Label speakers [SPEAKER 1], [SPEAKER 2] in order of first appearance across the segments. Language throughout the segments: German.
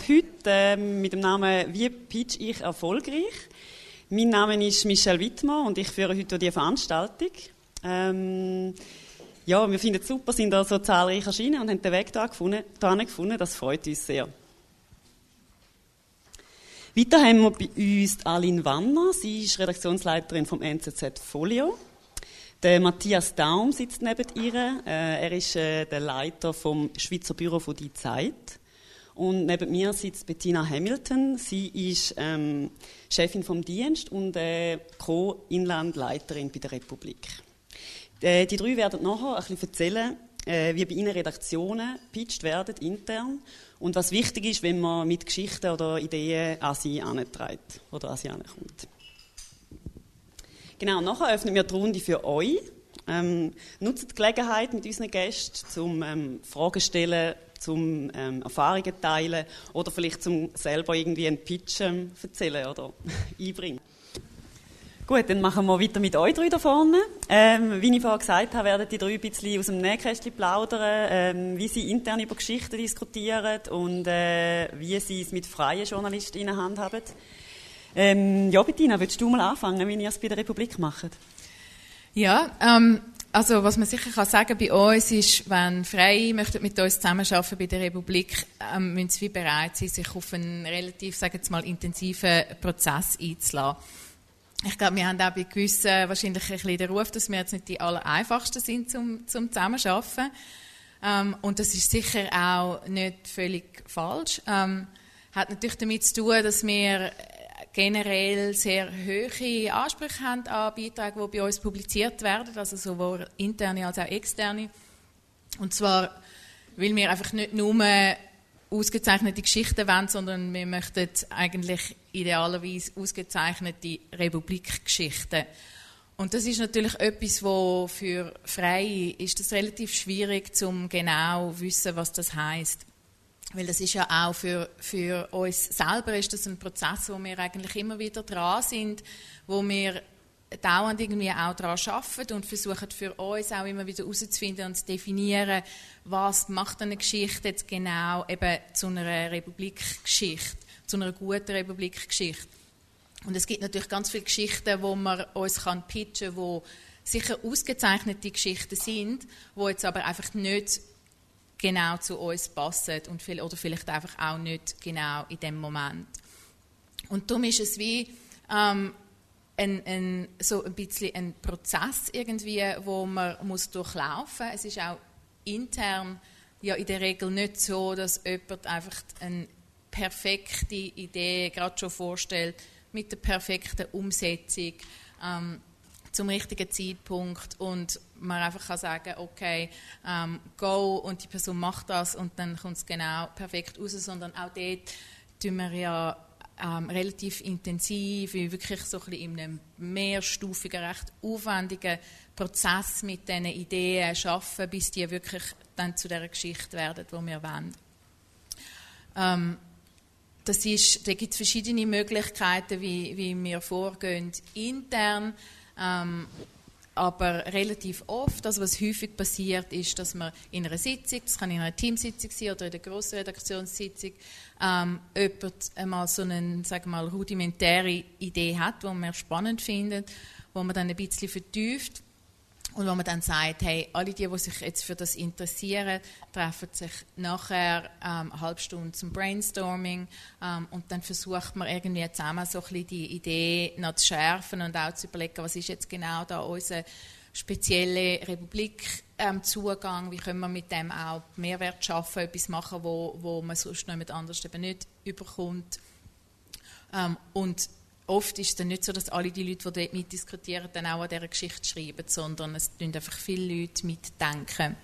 [SPEAKER 1] heute mit dem Namen «Wie pitch ich erfolgreich?». Mein Name ist Michelle Wittmer und ich führe heute diese Veranstaltung. Wir finden es super, sind da so zahlreich erschienen und haben den Weg da gefunden. Das freut uns sehr. Weiter haben wir bei uns Aline Wanner. Sie ist Redaktionsleiterin vom NZZ Folio. Der Matthias Daum sitzt neben ihr. Er ist der Leiter vom Schweizer Büro von «Die Zeit». Und neben mir sitzt Bettina Hamilton. Sie ist Chefin vom Dienst und Co-Inlandleiterin bei der Republik. Die drei werden nachher ein bisschen erzählen, wie bei ihnen Redaktionen gepitcht werden, intern. Und was wichtig ist, wenn man mit Geschichten oder Ideen an sie herantreibt oder an sie herankommt. Genau, nachher öffnen wir die Runde für euch. Nutzt die Gelegenheit mit unseren Gästen zum Fragen stellen, zum Erfahrungen teilen oder vielleicht zum selber irgendwie einen Pitch erzählen oder einbringen. Gut, dann machen wir weiter mit euch drei da vorne. Wie ich vorhin gesagt habe, werden die drei ein bisschen aus dem Nähkästchen plaudern, wie sie intern über Geschichten diskutieren und wie sie es mit freien JournalistInnen handhaben. Bettina, willst du mal anfangen, wie ihr es bei der Republik macht?
[SPEAKER 2] Ja, also was man sicher kann sagen bei uns ist, wenn Freie möchten mit uns zusammenarbeiten bei der Republik, müssen sie bereit sein, sich auf einen relativ, sagen wir mal, intensiven Prozess einzulassen. Ich glaube, wir haben auch bei gewissen wahrscheinlich ein bisschen den Ruf, dass wir jetzt nicht die allereinfachsten sind zum Zusammenarbeiten. Und das ist sicher auch nicht völlig falsch. Hat natürlich damit zu tun, dass wir generell sehr hohe Ansprüche haben an Beiträge, die bei uns publiziert werden, also sowohl interne als auch externe. Und zwar, weil wir einfach nicht nur ausgezeichnete Geschichten wollen, sondern wir möchten eigentlich idealerweise ausgezeichnete Republikgeschichten. Und das ist natürlich etwas, wo für Freie ist das relativ schwierig, um genau zu wissen, was das heisst. Weil das ist ja auch für uns selber ist das ein Prozess, wo wir eigentlich immer wieder dran sind, wo wir dauernd irgendwie auch daran arbeiten und versuchen für uns auch immer wieder herauszufinden und zu definieren, was macht eine Geschichte jetzt genau eben zu einer Republikgeschichte, zu einer guten Republikgeschichte. Und es gibt natürlich ganz viele Geschichten, wo man uns pitchen kann, wo sicher ausgezeichnete Geschichten sind, wo jetzt aber einfach nicht genau zu uns passen oder vielleicht einfach auch nicht genau in dem Moment. Und darum ist es wie so ein bisschen ein Prozess irgendwie, wo man muss durchlaufen muss. Es ist auch intern ja in der Regel nicht so, dass jemand einfach eine perfekte Idee gerade schon vorstellt, mit der perfekten Umsetzung zum richtigen Zeitpunkt und man einfach kann sagen, okay, go und die Person macht das und dann kommt es genau perfekt raus, sondern auch dort tun wir ja relativ intensiv, wirklich so ein bisschen in einem mehrstufigen, recht aufwendigen Prozess mit diesen Ideen arbeiten, bis die wirklich dann zu dieser Geschichte werden, die wir wollen. Da gibt es verschiedene Möglichkeiten, wie wir vorgehen intern, aber relativ oft, also was häufig passiert, ist, dass man in einer Sitzung, das kann in einer Teamsitzung sein oder in der grossen Redaktionssitzung, jemand einmal so eine, sagen wir mal, rudimentäre Idee hat, die man spannend findet, wo man dann ein bisschen vertieft und wo man dann sagt, hey, alle die sich jetzt für das interessieren, treffen sich nachher eine halbe Stunde zum Brainstorming und dann versucht man irgendwie zusammen so ein bisschen die Idee noch zu schärfen und auch zu überlegen, was ist jetzt genau da unser spezieller Republik-Zugang, wie können wir mit dem auch Mehrwert schaffen, etwas machen, wo man sonst noch jemand anderes eben nicht überkommt. Und oft ist es dann nicht so, dass alle die Leute, die dort mitdiskutieren, dann auch an dieser Geschichte schreiben, sondern es tun einfach viele Leute mitdenken.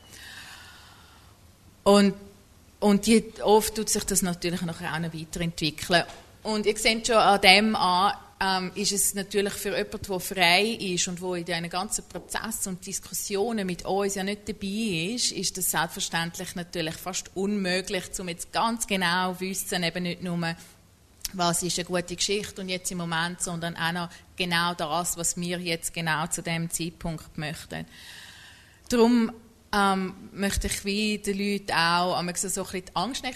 [SPEAKER 2] Und oft tut sich das natürlich nachher auch noch weiterentwickeln. Und ihr seht schon an dem ist es natürlich für jemanden, der frei ist und der in diesen ganzen Prozess und Diskussionen mit uns ja nicht dabei ist das selbstverständlich natürlich fast unmöglich, um jetzt ganz genau zu wissen, eben nicht nur, was ist eine gute Geschichte und jetzt im Moment, sondern auch noch genau das, was wir jetzt genau zu dem Zeitpunkt möchten. Darum möchte ich wie den Leuten auch so ein bisschen die Angst nehmen.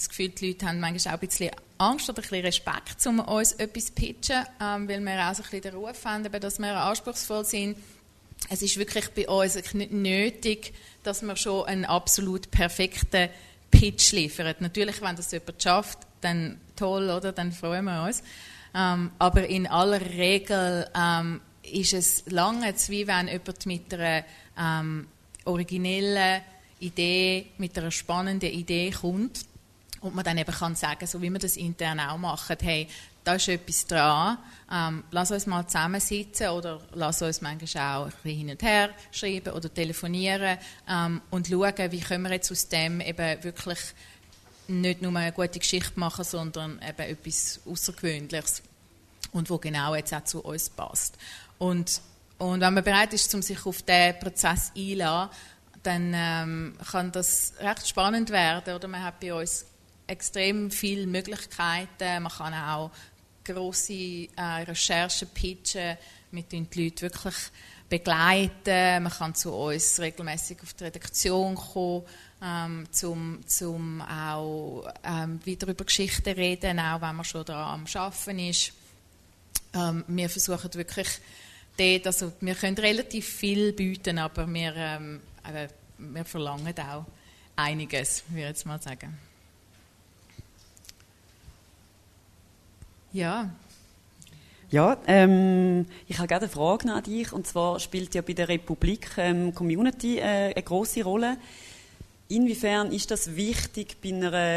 [SPEAKER 2] das Gefühl, die Leute haben manchmal auch ein bisschen Angst oder ein bisschen Respekt, um uns etwas zu pitchen, weil wir auch so ein bisschen den Ruf haben, dass wir anspruchsvoll sind. Es ist wirklich bei uns nicht nötig, dass wir schon einen absolut perfekten Pitch liefern. Natürlich, wenn das jemand schafft, dann toll, oder? Dann freuen wir uns. Aber in aller Regel ist es lange, wie wenn jemand mit einer originellen Idee, mit einer spannenden Idee kommt und man dann eben kann sagen, so wie wir das intern auch machen, hey, da ist etwas dran, lass uns mal zusammensitzen oder lass uns manchmal auch ein bisschen hin und her schreiben oder telefonieren und schauen, wie können wir jetzt aus dem eben wirklich nicht nur eine gute Geschichte machen, sondern eben etwas Außergewöhnliches und wo genau jetzt auch zu uns passt. Und wenn man bereit ist, um sich auf diesen Prozess einzulassen, dann kann das recht spannend werden. Oder man hat bei uns extrem viele Möglichkeiten. Man kann auch grosse Recherchen pitchen, mit denen die Leute wirklich begleiten. Man kann zu uns regelmäßig auf die Redaktion kommen, zum auch wieder über Geschichten reden, auch wenn man schon daran am Arbeiten ist. Wir versuchen wirklich dort, also wir können relativ viel bieten, aber wir verlangen auch einiges, würde ich jetzt mal sagen. Ja.
[SPEAKER 1] Ja, ich habe gerade eine Frage an dich, und zwar spielt ja bei der Republik Community eine grosse Rolle. Inwiefern ist das wichtig bei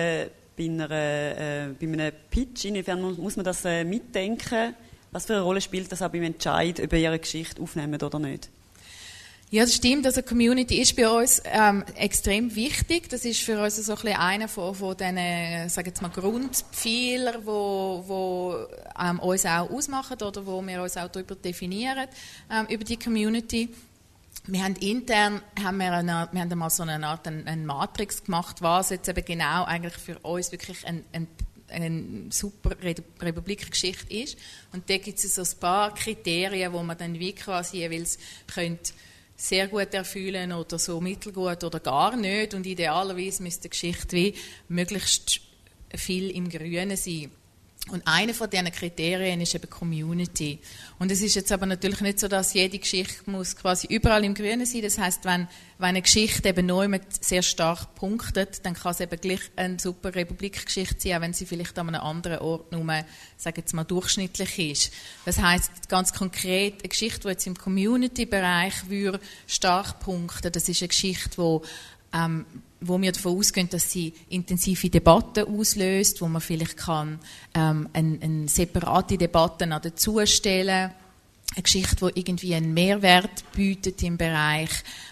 [SPEAKER 1] einem Pitch? Inwiefern muss man das mitdenken? Was für eine Rolle spielt das auch beim Entscheid, ob ihr eine Geschichte aufnehmen oder nicht?
[SPEAKER 2] Ja, das stimmt. Also Community ist bei uns extrem wichtig. Das ist für uns so ein bisschen einer von diesen, sage jetzt mal, Grundpfeilern, wo uns auch ausmachen oder wo wir uns auch darüber definieren, über die Community. Wir haben intern einmal so eine Art eine Matrix gemacht, was jetzt eben genau eigentlich für uns wirklich eine super Republikgeschichte ist. Und da gibt es so ein paar Kriterien, wo man dann wie quasi jeweils sehr gut erfüllen oder so mittelgut oder gar nicht. Und idealerweise müsste die Geschichte wie möglichst viel im Grünen sein. Und einer von diesen Kriterien ist eben Community. Und es ist jetzt aber natürlich nicht so, dass jede Geschichte muss quasi überall im Grünen sein. Das heisst, wenn eine Geschichte eben neu sehr stark punktet, dann kann es eben gleich eine super Republikgeschichte sein, auch wenn sie vielleicht an einem anderen Ort nur, sagen jetzt mal, durchschnittlich ist. Das heisst, ganz konkret, eine Geschichte, die jetzt im Community-Bereich stark punkten, das ist eine Geschichte, wo wir davon ausgehen, dass sie intensive Debatten auslöst, wo man vielleicht kann eine separate Debatte dazu stellen, eine Geschichte, die irgendwie einen Mehrwert bietet im Bereich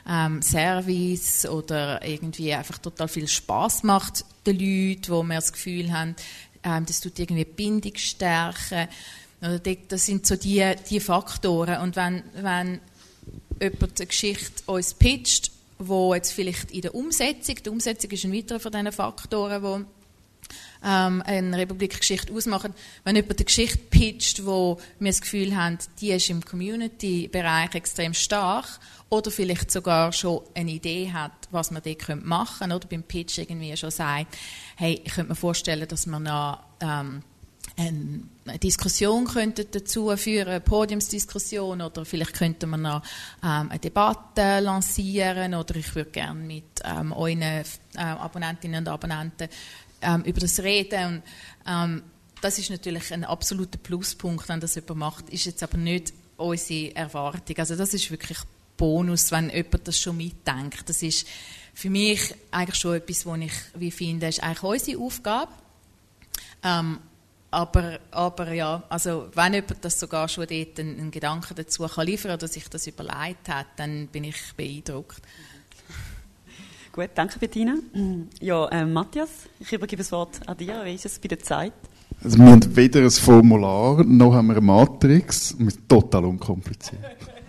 [SPEAKER 2] Service oder irgendwie einfach total viel Spaß macht den Leuten, wo wir das Gefühl haben, das tut irgendwie die Bindung stärken. Das sind so die Faktoren. Und wenn jemand eine Geschichte uns pitcht, wo jetzt vielleicht in der Umsetzung ist ein weiterer von diesen Faktoren, die eine Republikgeschichte ausmachen. Wenn jemand eine Geschichte pitcht, wo wir das Gefühl haben, die ist im Community-Bereich extrem stark oder vielleicht sogar schon eine Idee hat, was man dort machen könnte, oder beim Pitch irgendwie schon sagt, hey, ich könnte mir vorstellen, dass man noch eine Diskussion könnte dazu führen, eine Podiumsdiskussion, oder vielleicht könnte man noch eine Debatte lancieren, oder ich würde gerne mit euren Abonnentinnen und Abonnenten über das reden. Und, das ist natürlich ein absoluter Pluspunkt, wenn das jemand macht, ist jetzt aber nicht unsere Erwartung. Also das ist wirklich Bonus, wenn jemand das schon mitdenkt. Das ist für mich eigentlich schon etwas, wo ich finde, ist eigentlich unsere Aufgabe. Aber ja, also wenn jemand das sogar schon dort einen Gedanken dazu kann liefern oder sich das überlegt hat, dann bin ich beeindruckt.
[SPEAKER 1] Gut, danke Bettina. Ja, Matthias, ich übergebe das Wort an dir. Wie ist es bei der Zeit?
[SPEAKER 3] Also wir haben weder ein Formular, noch haben wir eine Matrix. Wir sind total unkompliziert.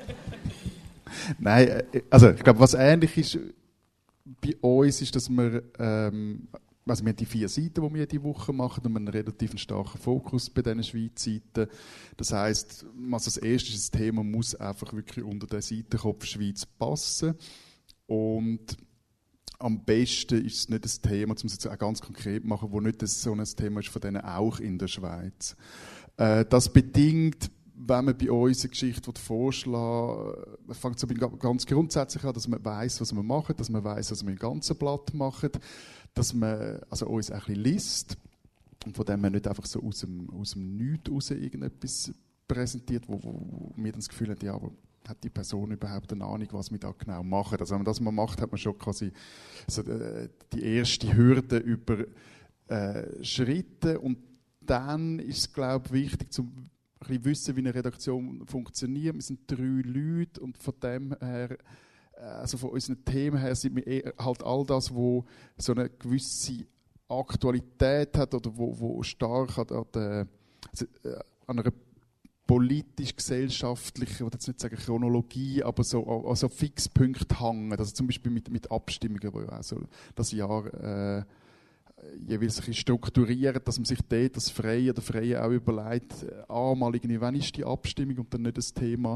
[SPEAKER 3] Nein, also ich glaube, was ähnlich ist bei uns, ist, dass wir also wir haben die 4 Seiten, die wir jede Woche machen, und wir haben einen relativ starken Fokus bei diesen Schweiz-Seiten. Das heisst, also das erste ist, das Thema muss einfach wirklich unter den Seitenkopf Schweiz passen. Und am besten ist es nicht ein Thema, um es jetzt auch ganz konkret machen, wo nicht so ein Thema ist von denen auch in der Schweiz. Das bedingt, wenn man bei uns eine Geschichte vorschlagen will, fängt es ganz grundsätzlich an, dass man weiss, was wir machen, dass man weiss, was wir im ganzen Blatt machen, dass man also uns ein bisschen liest und von dem man nicht einfach so aus dem Nichts raus irgendetwas präsentiert, wo wir dann das Gefühl haben, ja, aber hat die Person überhaupt eine Ahnung, was wir da genau machen? Also wenn man das mal macht, hat man schon quasi so die erste Hürde überschritten. Und dann ist es, glaube ich, wichtig, zu wissen, wie eine Redaktion funktioniert. Wir sind 3 Leute und von dem her, also von unseren Themen her, sind wir halt all das, wo so eine gewisse Aktualität hat oder wo stark an einer politisch-gesellschaftlichen, ich will jetzt nicht sagen Chronologie, aber so also Fixpunkte hängen. Also zum Beispiel mit Abstimmungen, die ja auch so das Jahr jeweils ein bisschen strukturieren, dass man sich dort das Freie auch überlegt, mal irgendwie, wann ist die Abstimmung und dann nicht das Thema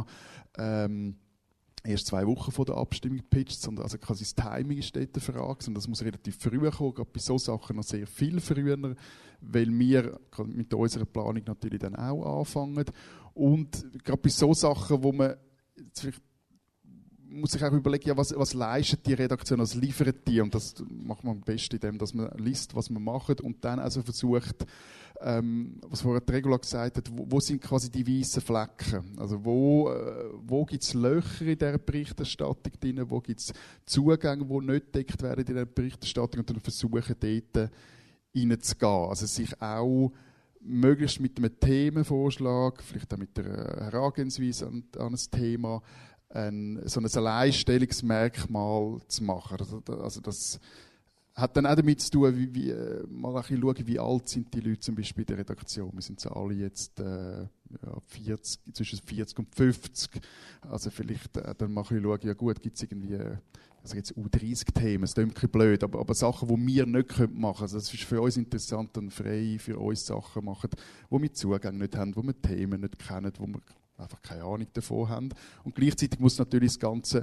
[SPEAKER 3] erst 2 Wochen vor der Abstimmung pitcht, sondern also quasi das Timing ist dort eine Frage, und das muss relativ früh kommen, gerade bei solchen Sachen noch sehr viel früher, weil wir mit unserer Planung natürlich dann auch anfangen. Und gerade bei solchen Sachen, wo man vielleicht muss sich auch überlegen, ja, was leistet die Redaktion, was liefert die? Und das macht man am besten, indem dass man liest, was man macht und dann also versucht, was vorher die Regula gesagt hat, wo sind quasi die weißen Flecken? Also wo gibt es Löcher in dieser Berichterstattung drin, wo gibt es Zugänge, die nicht gedeckt werden in dieser Berichterstattung und dann versuchen, dort reinzugehen. Also sich auch möglichst mit einem Themenvorschlag, vielleicht auch mit der Herangehensweise an ein Thema, so ein Alleinstellungsmerkmal zu machen. Also das hat dann auch damit zu tun, wie mal ein bisschen schauen, wie alt sind die Leute zum Beispiel in der Redaktion. Wir sind so alle jetzt 40, zwischen 40 und 50. Also vielleicht dann mal ein bisschen schauen, ja gut, gibt es irgendwie also jetzt U30-Themen, das klingt ein bisschen blöd, aber Sachen, die wir nicht machen können. Also das ist für uns interessant, dann frei für uns Sachen machen, wo wir Zugang nicht haben, wo wir Themen nicht kennen, wo wir einfach keine Ahnung davon haben. Und gleichzeitig muss natürlich das ganze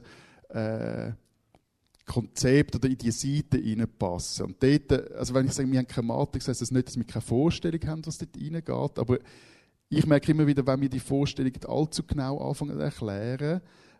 [SPEAKER 3] Konzept oder in die Seite reinpassen. Und dort, also wenn ich sage, wir haben keine Matrix, heisst das nicht, dass wir keine Vorstellung haben, was dort reingeht, aber ich merke immer wieder, wenn wir die Vorstellung allzu genau anfangen zu erklären,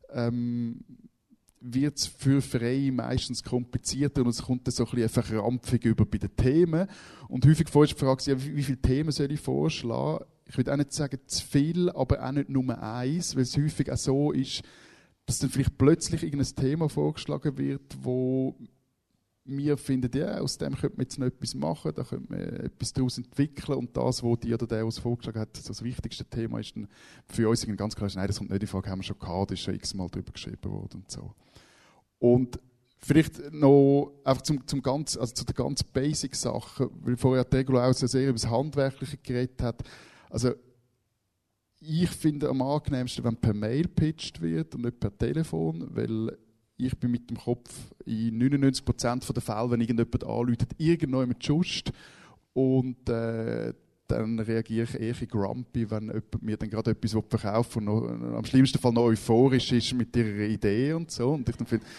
[SPEAKER 3] wird es für Freie meistens komplizierter und es kommt dann so ein bisschen eine Verkrampfung über bei den Themen. Und häufig vorher fragst du, ja, wie viele Themen soll ich vorschlagen? Ich würde auch nicht sagen zu viel, aber auch nicht nur eins, weil es häufig auch so ist, dass dann vielleicht plötzlich irgendein Thema vorgeschlagen wird, wo wir finden, ja, aus dem könnte man jetzt noch etwas machen, da könnte man etwas daraus entwickeln und das, was die oder der uns vorgeschlagen hat, das wichtigste Thema ist dann für uns ganz klar, nein, das kommt nicht in Frage, haben wir schon gehabt, das ist schon x-mal drüber geschrieben worden und so. Und vielleicht noch einfach zu den ganz Basic-Sachen, weil vorher die Regula auch sehr über das Handwerkliche geredet hat. Also ich finde am angenehmsten, wenn per Mail pitcht wird und nicht per Telefon, weil ich bin mit dem Kopf in 99% der Fälle, wenn irgendjemand anruft, irgendjemand just und dann reagiere ich eher grumpy, wenn jemand mir dann gerade etwas verkaufen will und am schlimmsten Fall noch euphorisch ist mit ihrer Idee und so. Und ich dann finde,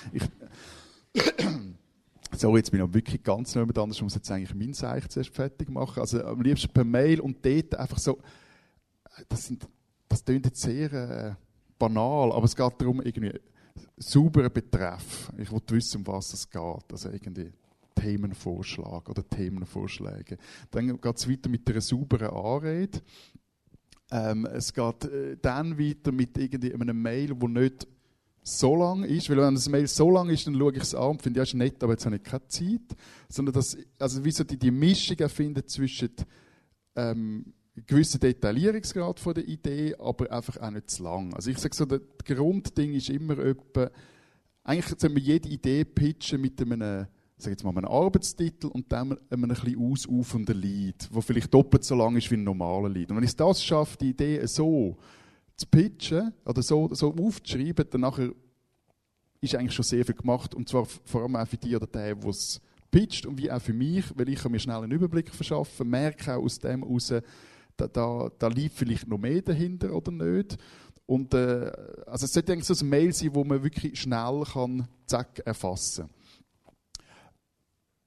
[SPEAKER 3] sorry, jetzt bin ich wirklich ganz niemand anders, ich muss jetzt eigentlich mein Seich zuerst fertig machen. Also am liebsten per Mail und dort einfach so, das klingt jetzt sehr banal, aber es geht darum, irgendwie sauberen Betreff. Ich will wissen, um was es geht. Also irgendwie Themenvorschlag oder Themenvorschläge. Dann geht es weiter mit einer sauberen Anrede. Es geht dann weiter mit einem Mail, das nicht so lang ist, weil wenn das Mail so lang ist, dann schaue ich es an und finde, ja, ist nett, aber jetzt habe ich keine Zeit. Sondern also wie so die Mischung findet zwischen gewissen Detaillierungsgrad von der Idee, aber einfach auch nicht zu lang. Also ich sage so, das Grundding ist immer etwa, eigentlich sollte man jede Idee pitchen mit einem, sag jetzt mal, einem Arbeitstitel und dann einem ein bisschen ausufernden Lied, das vielleicht doppelt so lang ist wie ein normaler Lied. Und wenn ich es schaffe, die Idee so zu pitchen oder so aufzuschreiben, dann nachher ist eigentlich schon sehr viel gemacht und zwar vor allem auch für die oder den, der es pitcht und wie auch für mich, weil ich mir schnell einen Überblick verschaffen, merke auch aus dem heraus, da liegt vielleicht noch mehr dahinter oder nicht. Und also es sollte eigentlich so ein Mail sein, wo man wirklich schnell kann, zack, erfassen.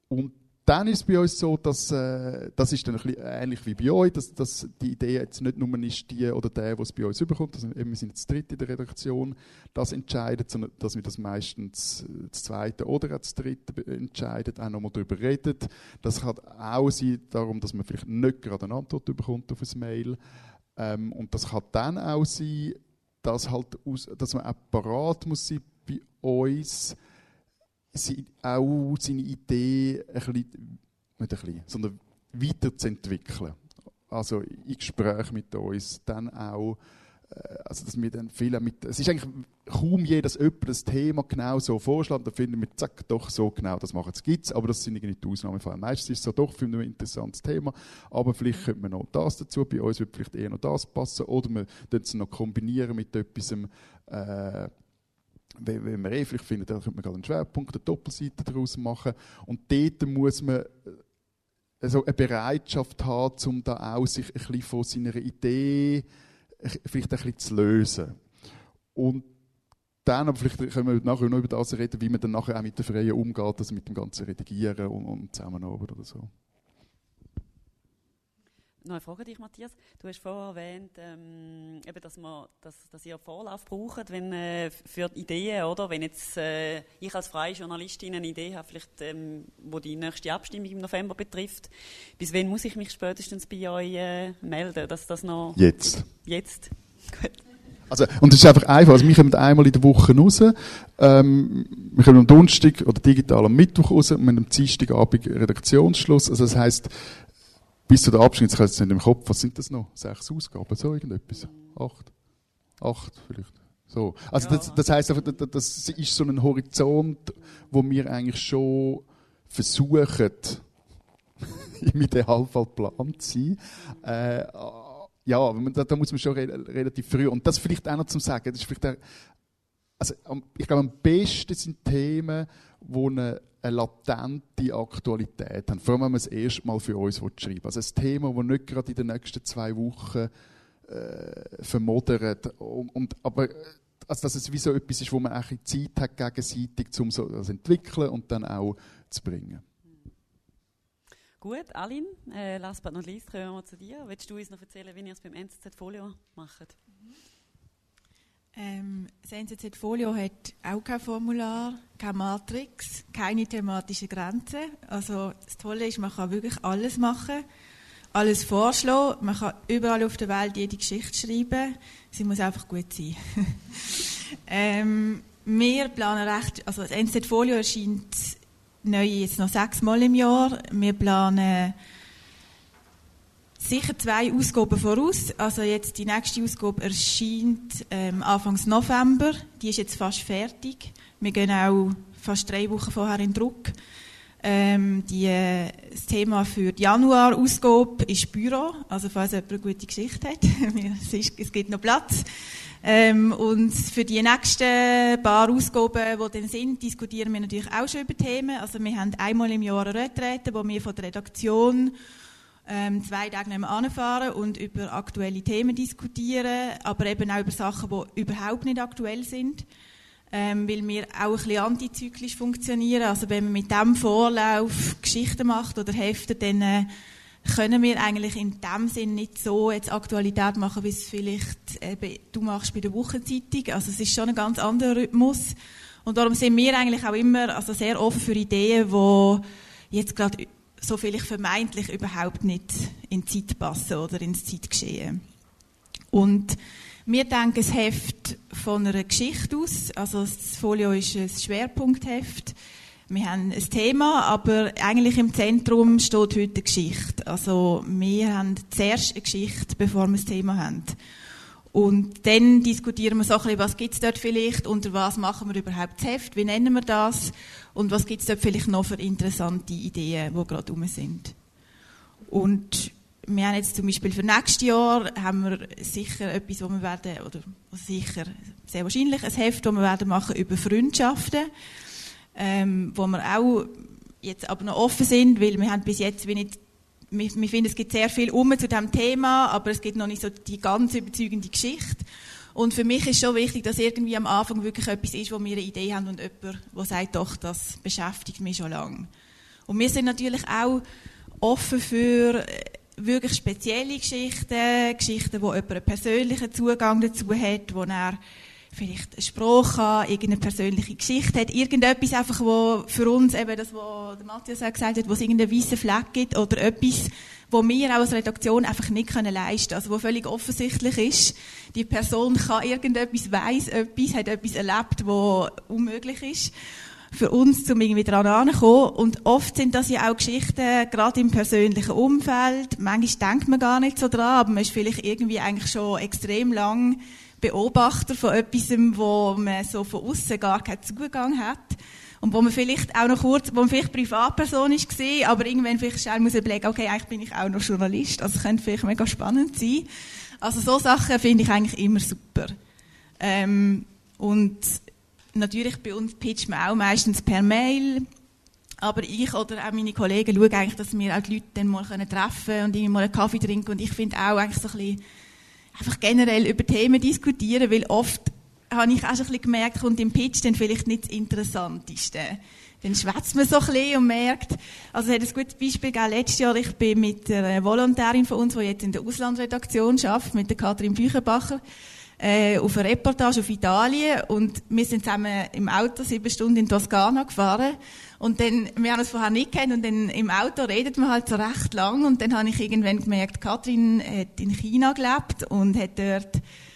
[SPEAKER 3] Und dann ist es bei uns so, dass das ist dann ein bisschen ähnlich wie bei euch, dass die Idee jetzt nicht nur ist die oder der es bei uns überkommt, also wir sind jetzt dritt in der Redaktion, das entscheidet, sondern dass wir das meistens das zweite oder auch das dritte entscheidet, auch nochmal darüber redet. Das kann auch sein, darum, dass man vielleicht nicht gerade eine Antwort bekommt auf ein Mail. Und das kann dann auch sein, dass man auch parat muss sein bei uns, auch seine Idee sondern weiterzuentwickeln. Also in Gespräch mit uns, dann auch, also dass wir dann viel es ist eigentlich kaum dass jemand das Thema genau so vorschlägt, dann finden wir, zack, doch so genau, das machen es gibt's, aber das sind irgendwie die Ausnahmefälle. Meistens ist es so, doch, finden wir ein interessantes Thema, aber vielleicht könnte man noch das dazu, bei uns wird vielleicht eher noch das passen, oder wir können es noch kombinieren mit etwas, wenn wir vielleicht finden, da könnte man gerade einen Schwerpunkt, eine Doppelseite daraus machen. Und dort muss man also eine Bereitschaft haben, um da auch sich ein bisschen von seiner Idee vielleicht ein bisschen zu lösen. Und dann, aber vielleicht können wir nachher noch über das reden, wie man dann nachher auch mit der Freien umgeht, also mit dem ganzen Redigieren und Zusammenarbeit oder so.
[SPEAKER 1] Noch eine Frage an dich, Matthias. Du hast vorher erwähnt, eben, dass ihr Vorlauf braucht, für die Ideen, oder? Wenn jetzt ich als freie Journalistin eine Idee habe, vielleicht, wo die nächste Abstimmung im November betrifft, bis wann muss ich mich spätestens bei euch melden, dass das noch...
[SPEAKER 3] Jetzt.
[SPEAKER 1] Gut.
[SPEAKER 3] Also, und es ist einfach Also wir kommen einmal in der Woche raus. Wir kommen am Donnerstag oder digital am Mittwoch raus und wir haben am Dienstagabend Redaktionsschluss. Also das heisst, bis zu der Abstimmung, jetzt habe ich es nicht im Kopf, was sind das noch? 6 Ausgaben, so irgendetwas? 8 vielleicht. So. Also ja. Das heisst, das ist so ein Horizont, wo wir eigentlich schon versuchen, im Idealfall geplant zu sein. Ja, aber da muss man schon relativ früh. Und das vielleicht auch noch zum Sagen. Das ist vielleicht ich glaube, am besten sind Themen, die eine latente Aktualität haben. Vor allem, wenn man es erst mal für uns schreiben will. Also ein Thema, das nicht gerade in den nächsten 2 Wochen vermodert. Aber also, dass es wie so etwas ist, wo man auch Zeit hat, gegenseitig, um so das entwickeln und dann auch zu bringen.
[SPEAKER 1] Gut, Aline, last but not least, kommen wir zu dir. Willst du uns noch erzählen, wie ihr es beim NZZ Folio macht?
[SPEAKER 4] Das NZZ Folio hat auch kein Formular, keine Matrix, keine thematischen Grenzen. Also das Tolle ist, man kann wirklich alles machen, alles vorschlagen. Man kann überall auf der Welt jede Geschichte schreiben. Sie muss einfach gut sein. Wir planen also das NZZ Folio erscheint neu jetzt noch 6 Mal im Jahr. Wir planen sicher 2 Ausgaben voraus. Also jetzt die nächste Ausgabe erscheint Anfang November. Die ist jetzt fast fertig. Wir gehen auch fast 3 Wochen vorher in Druck. Das Thema für die Januar-Ausgabe ist Büro. Also falls jemand eine gute Geschichte hat, es gibt noch Platz. Und für die nächsten paar Ausgaben, die dann sind, diskutieren wir natürlich auch schon über Themen. Also wir haben einmal im Jahr eine Retrete, wo wir von der Redaktion 2 Tage nebenan fahren und über aktuelle Themen diskutieren, aber eben auch über Sachen, die überhaupt nicht aktuell sind, weil wir auch ein bisschen antizyklisch funktionieren. Also wenn man mit diesem Vorlauf Geschichten macht oder Hefte, dann können wir eigentlich in dem Sinn nicht so jetzt Aktualität machen, wie es vielleicht du machst bei der Wochenzeitung. Also es ist schon ein ganz anderer Rhythmus. Und darum sind wir eigentlich auch immer sehr offen für Ideen, die jetzt gerade so vielleicht vermeintlich überhaupt nicht in die Zeit passen oder ins Zeitgeschehen. Und wir denken das Heft von einer Geschichte aus. Also das Folio ist ein Schwerpunktheft. Wir haben ein Thema, aber eigentlich im Zentrum steht heute eine Geschichte. Also wir haben zuerst eine Geschichte, bevor wir das Thema haben. Und dann diskutieren wir so ein bisschen, was gibt es dort vielleicht, unter was machen wir überhaupt das Heft, wie nennen wir das und was gibt es dort vielleicht noch für interessante Ideen, die gerade rum sind. Und wir haben jetzt zum Beispiel für nächstes Jahr haben wir sicher etwas, wo wir werden, oder sicher, sehr wahrscheinlich ein Heft, das wir werden machen über Freundschaften, wo wir auch jetzt aber noch offen sind, weil wir haben bis jetzt wie nicht. Wir finden, es gibt sehr viel zu diesem Thema, aber es gibt noch nicht so die ganz überzeugende Geschichte. Und für mich ist schon wichtig, dass irgendwie am Anfang wirklich etwas ist, wo wir eine Idee haben und jemand, der sagt, doch, das beschäftigt mich schon lange. Und wir sind natürlich auch offen für wirklich spezielle Geschichten, wo jemand einen persönlichen Zugang dazu hat, wo er vielleicht eine Sprache hat, irgendeine persönliche Geschichte hat, irgendetwas einfach, wo für uns eben das, was der Matthias auch gesagt hat, wo es irgendeinen weißen Fleck gibt oder etwas, wo wir auch als Redaktion einfach nicht leisten können. Also wo völlig offensichtlich ist, die Person kann irgendetwas, weiss etwas, hat etwas erlebt, was unmöglich ist für uns, um irgendwie daran heranzukommen. Und oft sind das ja auch Geschichten, gerade im persönlichen Umfeld. Manchmal denkt man gar nicht so dran, aber man ist vielleicht irgendwie eigentlich schon extrem lang Beobachter von etwas, wo man so von außen gar keinen Zugang hat. Und wo man vielleicht auch noch kurz, wo man vielleicht Privatperson ist gesehen, aber irgendwann vielleicht schnell muss überlegen, okay, eigentlich bin ich auch noch Journalist. Also, es könnte vielleicht mega spannend sein. Also, so Sachen finde ich eigentlich immer super. Und natürlich bei uns pitchen wir auch meistens per Mail. Aber ich oder auch meine Kollegen schauen eigentlich, dass wir auch die Leute dann mal treffen können und irgendwie mal einen Kaffee trinken. Und ich finde auch eigentlich so ein bisschen einfach generell über Themen diskutieren, weil oft habe ich auch schon ein bisschen gemerkt, kommt im Pitch dann vielleicht nicht das Interessanteste. Dann schwätzt man so ein bisschen und merkt, also es hat ein gutes Beispiel gegeben, letztes Jahr, ich bin mit einer Volontärin von uns, die jetzt in der Auslandredaktion arbeitet, mit der Kathrin Büchenbacher, auf eine Reportage auf Italien, und wir sind zusammen im Auto 7 Stunden in Toskana gefahren, und dann, wir haben uns vorher nicht kennt, und dann im Auto redet man halt so recht lang, und dann habe ich irgendwann gemerkt, Kathrin hat in China gelebt und hat dort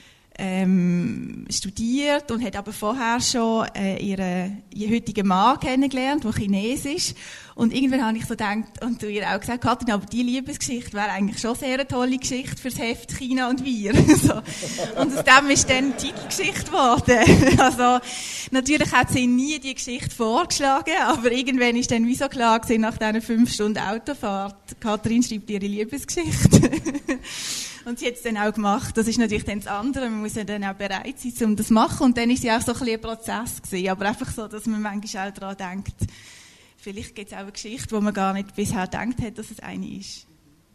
[SPEAKER 4] studiert und hat aber vorher schon ihren heutigen Mann kennengelernt, der Chines ist. Und irgendwann habe ich so gedacht, und du ihr auch gesagt, Kathrin, aber die Liebesgeschichte wäre eigentlich schon sehr eine tolle Geschichte fürs Heft China und wir. So. Und aus dem ist dann die Titelgeschichte geworden. Also, natürlich hat sie nie die Geschichte vorgeschlagen, aber irgendwann ist dann wie so klar gewesen, nach diesen 5 Stunden Autofahrt, Kathrin schreibt ihre Liebesgeschichte. Und sie hat es dann auch gemacht. Das ist natürlich dann das andere. Man muss ja dann auch bereit sein, um das zu machen. Und dann ist ja auch so ein bisschen ein Prozess gewesen. Aber einfach so, dass man manchmal auch daran denkt, vielleicht gibt es auch eine Geschichte, wo man gar nicht bisher gedacht hat, dass es eine ist.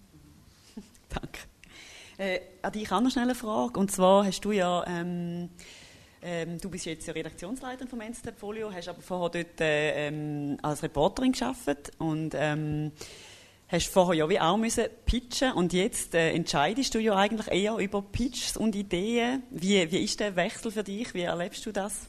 [SPEAKER 1] Danke. An dich auch noch schnell eine Frage. Und zwar hast du ja, du bist jetzt ja Redaktionsleiterin vom NZZ-Folio, hast aber vorher dort als Reporterin gearbeitet und hast vorher ja wie auch müssen pitchen, und jetzt entscheidest du ja eigentlich eher über Pitches und Ideen. Wie ist der Wechsel für dich? Wie erlebst du das?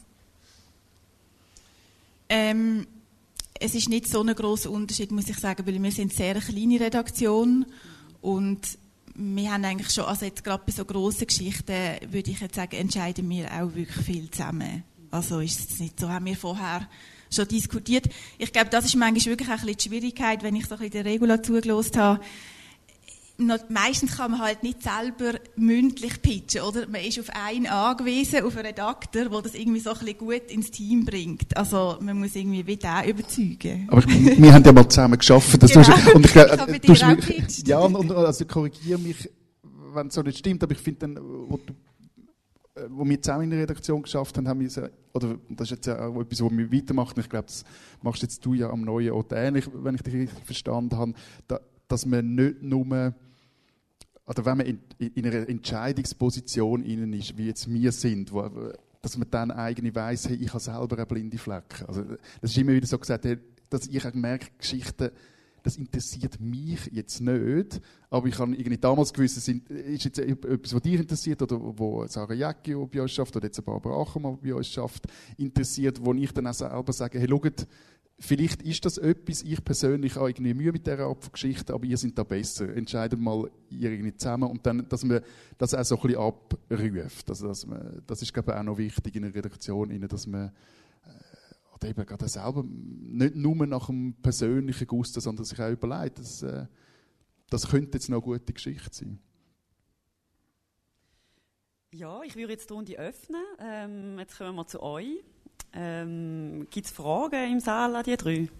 [SPEAKER 4] Es ist nicht so ein grosser Unterschied, muss ich sagen, weil wir sind eine sehr kleine Redaktion und wir haben eigentlich schon, also jetzt gerade bei so grossen Geschichten, würde ich jetzt sagen, entscheiden wir auch wirklich viel zusammen. Also ist es nicht so, haben wir vorher schon diskutiert. Ich glaube, das ist manchmal wirklich auch ein bisschen die Schwierigkeit, wenn ich so ein bisschen der Regula zugelassen habe. Meistens kann man halt nicht selber mündlich pitchen, oder? Man ist auf einen angewiesen, auf einen Redakteur, der das irgendwie so ein bisschen gut ins Team bringt. Also man muss irgendwie wie den überzeugen. Aber
[SPEAKER 3] wir haben ja mal zusammen gearbeitet.
[SPEAKER 4] Genau.
[SPEAKER 3] Und ich
[SPEAKER 4] habe mit dir auch gepitcht.
[SPEAKER 3] Ja, und also korrigiere mich, wenn es so nicht stimmt, aber ich finde dann, wo wir zusammen in der Redaktion geschafft haben wir so, oder das ist jetzt auch etwas, was wir weitermachen. Ich glaube, das machst jetzt du ja am neuen Ort ähnlich, wenn ich dich richtig verstanden habe, dass man nicht nur, oder wenn man in einer Entscheidungsposition innen ist, wie jetzt wir sind, dass man dann eigentlich weiss, hey, ich habe selber eine blinde Flecken. Also, das ist immer wieder so gesagt, dass ich auch merke, Geschichten, das interessiert mich jetzt nicht, aber ich habe irgendwie damals gewusst, ist jetzt etwas, was dich interessiert oder wo Sarah Jäcki bei uns schafft oder jetzt Barbara Achermann bei uns schafft, interessiert, wo ich dann auch selber sage, hey, schaut, vielleicht ist das etwas, ich persönlich habe irgendwie Mühe mit dieser Art von Geschichte, aber ihr seid da besser. Entscheidet mal ihr irgendwie zusammen und dann, dass man das auch so ein bisschen abruft. Also, das ist, glaube ich, auch noch wichtig in einer Redaktion, dass man oder eben gerade selber nicht nur nach dem persönlichen Gusto, sondern sich auch überlegt, das könnte jetzt noch eine gute Geschichte sein.
[SPEAKER 1] Ja, ich würde jetzt die Runde öffnen. Jetzt kommen wir zu euch. Gibt es Fragen im Saal an die 3?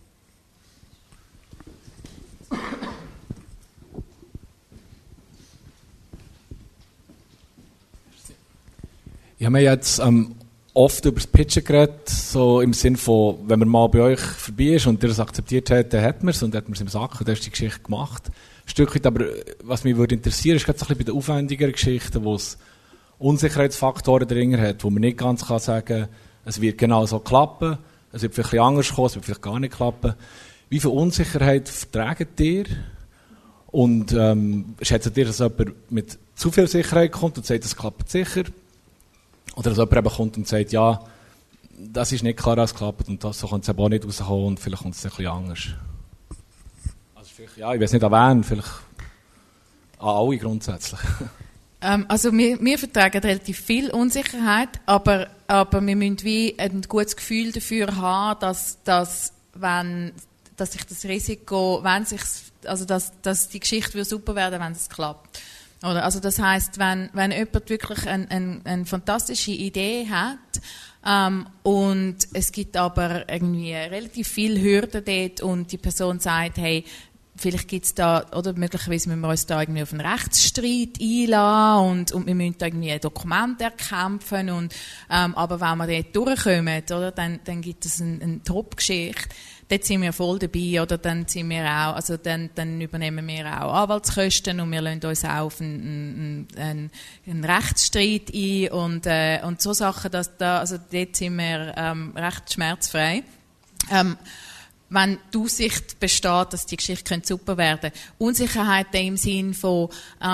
[SPEAKER 5] Ich habe mir jetzt oft über das Pitchen geredet, so im Sinne von, wenn man mal bei euch vorbei ist und ihr es akzeptiert hat, dann hat man es und hat man es im Sack und dann ist die Geschichte gemacht. Ein Stück weit, aber was mich würde interessieren, ist gerade so ein bisschen bei den aufwendigeren Geschichten, wo es Unsicherheitsfaktoren drin hat, wo man nicht ganz kann sagen, es wird genau so klappen, es wird vielleicht anders kommen, es wird vielleicht gar nicht klappen. wie viel Unsicherheit vertragt ihr? Und schätzt ihr, dass jemand mit zu viel Sicherheit kommt und sagt, das klappt sicher? Oder dass jemand eben kommt und sagt, ja, das ist nicht klar, dass es klappt und das, so kann es eben auch nicht rauskommen und vielleicht kommt es ein bisschen anders. Also vielleicht, ja, ich weiß nicht an wen, vielleicht an alle grundsätzlich.
[SPEAKER 2] Also wir vertragen relativ viel Unsicherheit, aber wir müssen wie ein gutes Gefühl dafür haben, dass sich das Risiko, dass die Geschichte super werden, wenn es klappt. Oder? Also das heisst, wenn jemand wirklich eine fantastische Idee hat und es gibt aber irgendwie relativ viele Hürden dort und die Person sagt, hey, vielleicht gibt's da, oder möglicherweise müssen wir uns da irgendwie auf einen Rechtsstreit einlassen und wir müssen da irgendwie ein Dokument erkämpfen und, aber wenn wir dort durchkommen, oder, dann gibt es eine Top-Geschichte. Dort sind wir voll dabei, oder dann sind wir auch, also dann übernehmen wir auch Anwaltskosten und wir lassen uns auch auf einen Rechtsstreit ein und so Sachen, also dort sind wir recht schmerzfrei. Wenn die Aussicht besteht, dass die Geschichte super werden könnte. Unsicherheit im Sinn von,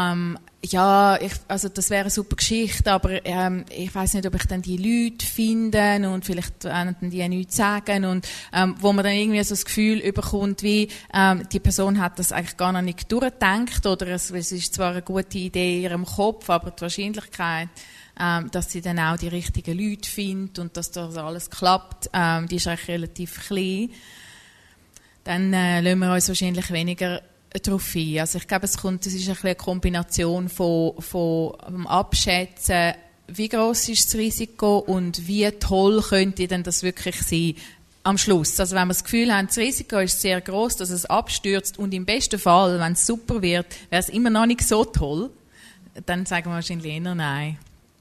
[SPEAKER 2] also das wäre eine super Geschichte, aber ich weiß nicht, ob ich dann die Leute finde und vielleicht dann die nichts sagen und wo man dann irgendwie so das Gefühl bekommt, wie die Person hat das eigentlich gar noch nicht durchgedacht oder es ist zwar eine gute Idee in ihrem Kopf, aber die Wahrscheinlichkeit, dass sie dann auch die richtigen Leute findet und dass das alles klappt, die ist eigentlich relativ klein. Dann lassen wir uns wahrscheinlich weniger darauf ein. Also ich glaube, es ist ein bisschen eine Kombination von Abschätzen, wie gross ist das Risiko und wie toll könnte denn das wirklich sein am Schluss. Also wenn wir das Gefühl haben, das Risiko ist sehr gross, dass es abstürzt und im besten Fall, wenn es super wird, wäre es immer noch nicht so toll, dann sagen wir wahrscheinlich eher nein.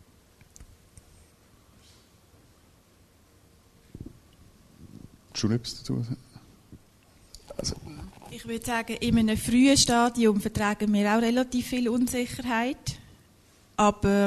[SPEAKER 3] Schon etwas dazu? Also.
[SPEAKER 4] Ich würde sagen, in einem frühen Stadium vertragen wir auch relativ viel Unsicherheit. Aber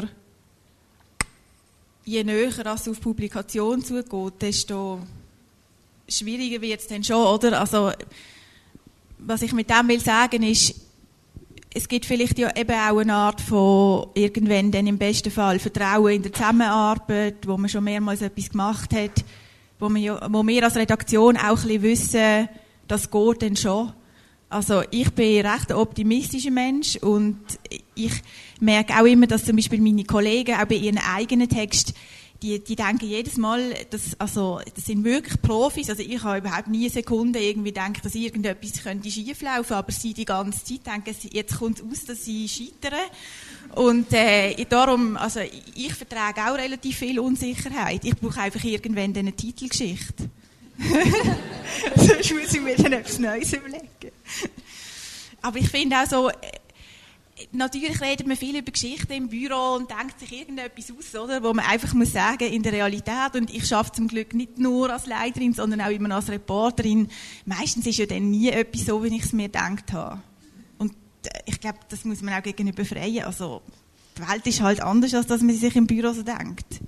[SPEAKER 4] je näher es auf Publikation zugeht, desto schwieriger wird es dann schon, oder? Also, was ich mit dem will sagen ist, es gibt vielleicht ja eben auch eine Art von irgendwann dann im besten Fall Vertrauen in der Zusammenarbeit, wo man schon mehrmals etwas gemacht hat, wo wir als Redaktion auch ein bisschen wissen, das geht dann schon. Also ich bin recht ein optimistischer Mensch und ich merke auch immer, dass zum Beispiel meine Kollegen auch bei ihren eigenen Texten, die denken jedes Mal, das sind wirklich Profis. Also ich habe überhaupt nie eine Sekunde irgendwie gedacht, dass irgendetwas könnte schieflaufen, aber sie die ganze Zeit denken, jetzt kommt es aus, dass sie scheitern. Und darum, also ich vertrage auch relativ viel Unsicherheit. Ich brauche einfach irgendwann eine Titelgeschichte. Sonst muss ich mir dann etwas Neues überlegen. Aber ich finde auch so, natürlich redet man viel über Geschichten im Büro und denkt sich irgendetwas aus, oder, wo man einfach muss sagen, in der Realität, und ich arbeite zum Glück nicht nur als Leiterin, sondern auch immer als Reporterin, meistens ist ja dann nie etwas so, wie ich es mir gedacht habe. Und ich glaube, das muss man auch gegenüber freien. Also die Welt ist halt anders, als dass man sich im Büro so denkt.